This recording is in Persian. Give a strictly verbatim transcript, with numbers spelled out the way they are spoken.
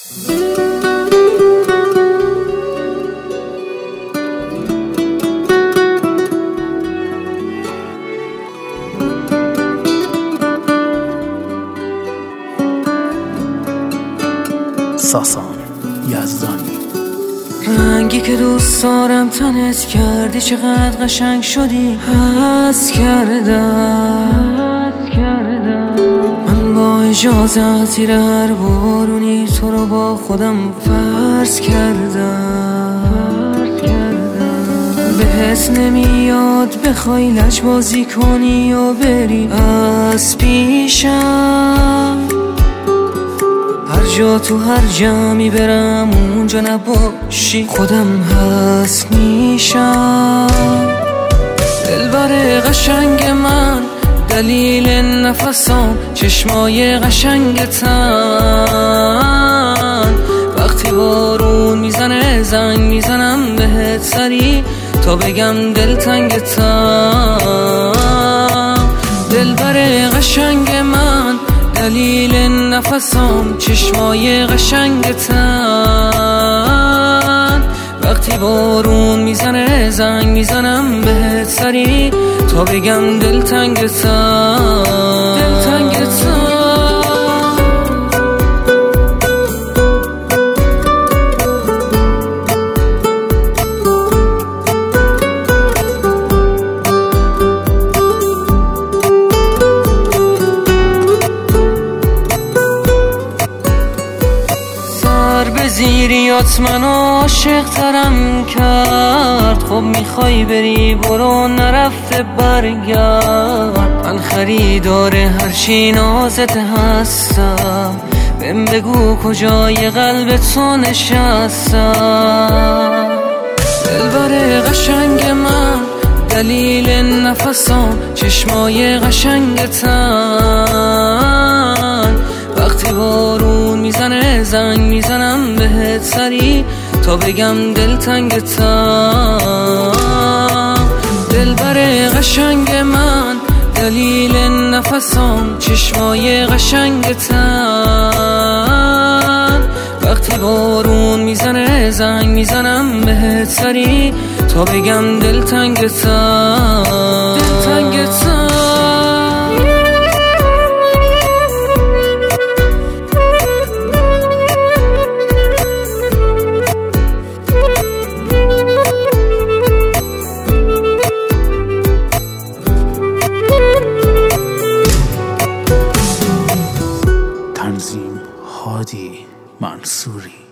ساسان یزدانی. رنگی که دوست دارم تنت کردی، چقدر قشنگ شدی، حس کردم من با اجازت زیر هر بارونی تو رو با خودم فرض کردم. بهت نمیاد بخوای لجبازی کنی و بری از پیشم، هر جا تو هر جمعی برم اونجا نباشی خودم هست میشم. دلبر قشنگ من، دلیل نفسام، چشمای قشنگتن، وقتی بارون میزنه زنگ میزنم بهت سری تا بگم دلتنگتم. دلبر قشنگ من، دلیل نفسام، چشمای قشنگتن، وقتی بارون میزنه زنگ میزنم بهت سری تا بگم دلتنگتم دلتنگتم. به زیریات منو عاشق ترم کرد، خب میخوای بری برو نرفته برگرد. من خریدار هرچی نازت هستم، بهم بگو کجای قلب تو نشستم. دلبر قشنگ من، دلیل نفسام، چشمای قشنگتن، وقتی بارون میزنه زنگ میزنم بهت سری تا بگم دلتنگتم. دلبر قشنگ من، دلیل نفسام، چشمای قشنگتن، وقتی بارون میزنه زنگ میزنم بهت سری تا بگم دلتنگتم دلتنگتم. تنظیم هادی منصوری.